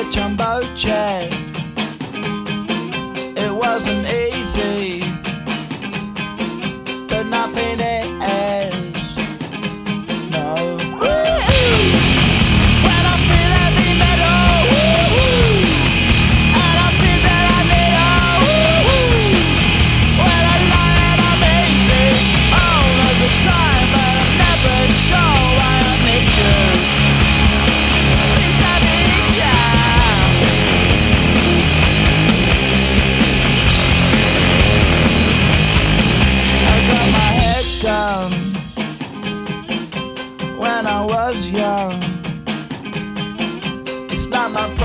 jumbo jet. It wasn't easy, but nothing is. No. When I feel heavy metal, and I feel that I need when I lie and I'm easy all of the time, but I'm never sure why I need you. Please I need ya. I got my head down when I was young. It's not my